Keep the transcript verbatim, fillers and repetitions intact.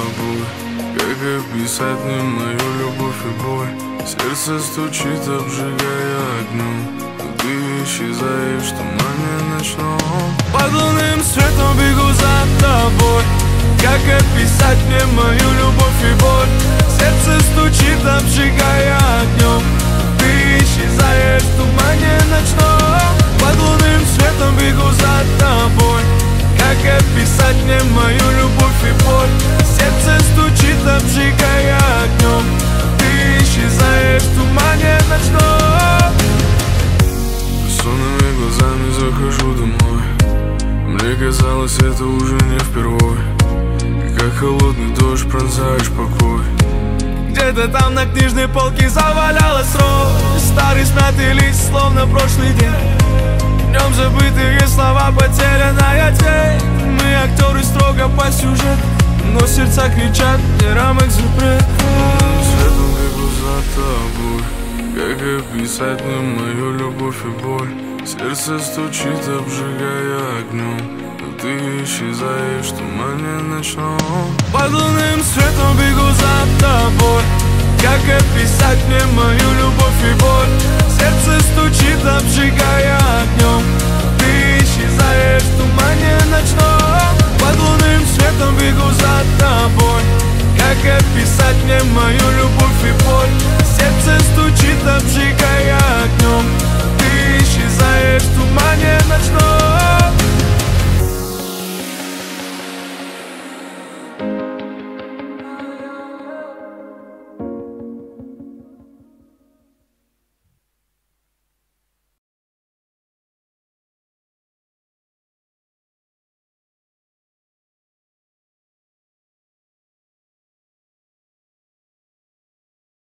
тобой. Как описать мне мою любовь и боль? Сердце стучит, обжигая огнем, но ты исчезаешь в тумане ночном. Под лунным светом бегу за тобой. Как описать мне мою любовь и боль? Сердце стучит, обжигая огнем, но ты исчезаешь в тумане ночном. Под лунным светом бегу за тобой. Как описать мне мою любовь и боль? Сердце стучит, обжигая огнем, но ты исчезаешь в тумане ночном. Сонными глазами захожу домой. Мне казалось, это уже не впервой. И как холодный дождь пронзаешь покой. Где-то там на книжной полке завалялась роль. Старый смятый лист, словно прошлый день. В нем забытые слова, потерянная тень. Мы актеры строго по сюжету, но сердца кричат, где рамок запрет. Светом бегу за тобой. Как описать мне мою любовь и боль? Сердце стучит, обжигая огнем, но ты исчезаешь в тумане ночном. Под лунным светом бегу за тобой. Как описать мне мою любовь и боль? Сердце стучит, обжигая огнем, но ты исчезаешь в тумане ночном. Под лунным светом бегу за тобой. Как описать мне мою